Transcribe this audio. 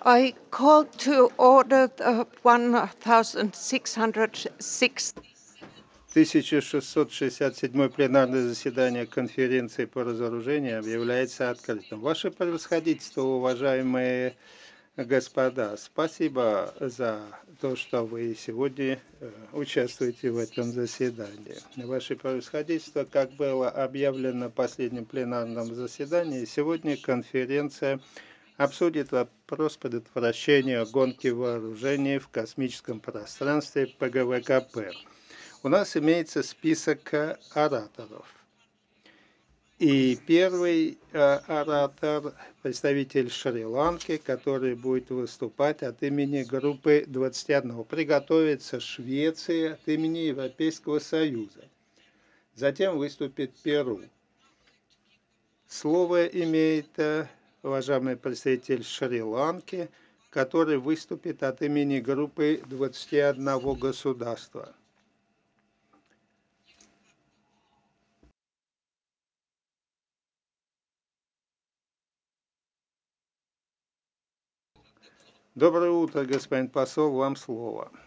I call to order the 1606. 1667 пленарное заседание конференции по разоружению объявляется открытым. Ваше превосходительство, уважаемые господа, спасибо за то, что вы сегодня участвуете в этом заседании. Ваше превосходительство, как было объявлено на последнем пленарном заседании, сегодня конференция обсудит вопрос предотвращения гонки вооружений в космическом пространстве ПГВКП. У нас имеется список ораторов. И первый оратор, представитель Шри-Ланки, который будет выступать от имени группы 21. Приготовится Швеция от имени Европейского Союза. Затем выступит Перу. Слово имеет уважаемый представитель Шри-Ланки, который выступит от имени группы 21 государства. Доброе утро, господин посол, вам слово.